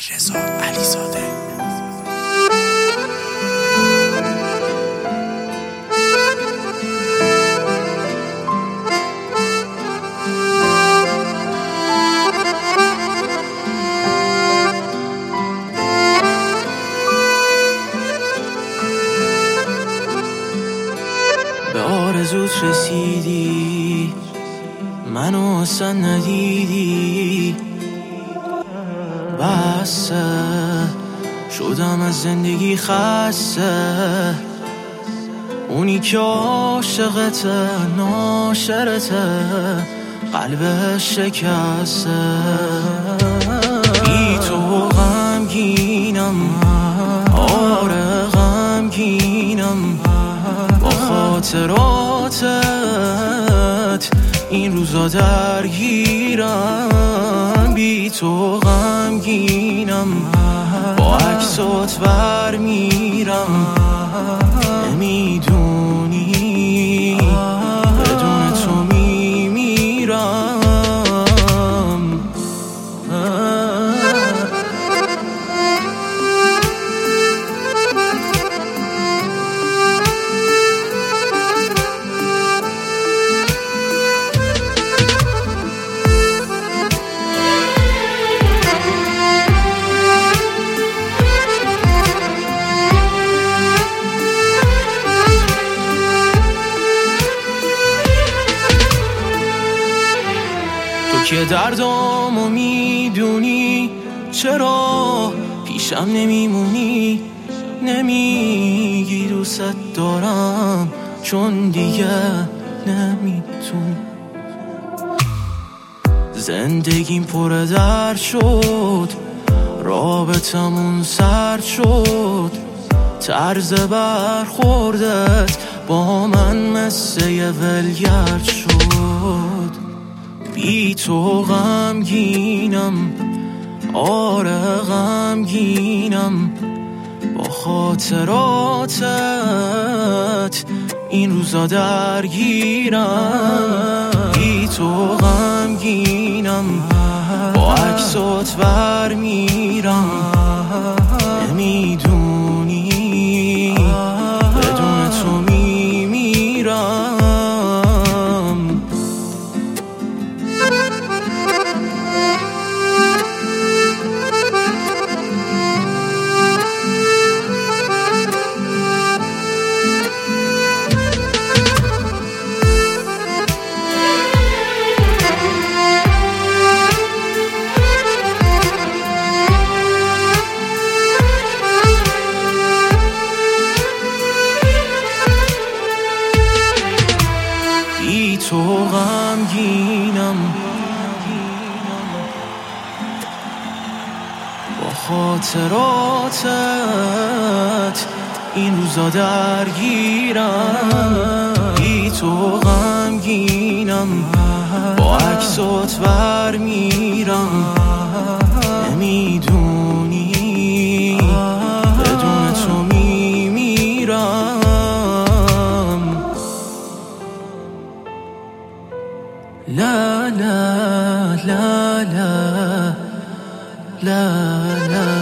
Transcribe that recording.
رضا علیزاده. به آرزوت رسیدی، منو اصلا ندیدی، بسه شدم از زندگی خسته. اونی که عاشقته ناشرته، قلبش شکسته. بی تو غمگینم، آره غمگینم، با خاطراتت این روزا درگیرم. بی تو غمگینم، با عکسات برمیرم. نمیدونی بدون تو میمیرم. که دردامو میدونی، چرا پیشم نمیمونی؟ نمیگی دوست دارم چون دیگه نمیتونی. زندگیم پر درد شد، رابطمون سرد شد. طرز برخوردت با من مثل یه ولگرد شد. بی تو غمگینم، آره غمگینم، با خاطراتت این روزا درگیرم. بی تو غمگینم، با عکسات برمیرم. نمیدونی بدون تو میمیرم. بی تو غمگینم، با خاطراتت این روزا درگیرم. بی تو غمگینم، با عکسات برمیرم. نمیدونی بدون تو میمیرم. لا لا لا لا لا لا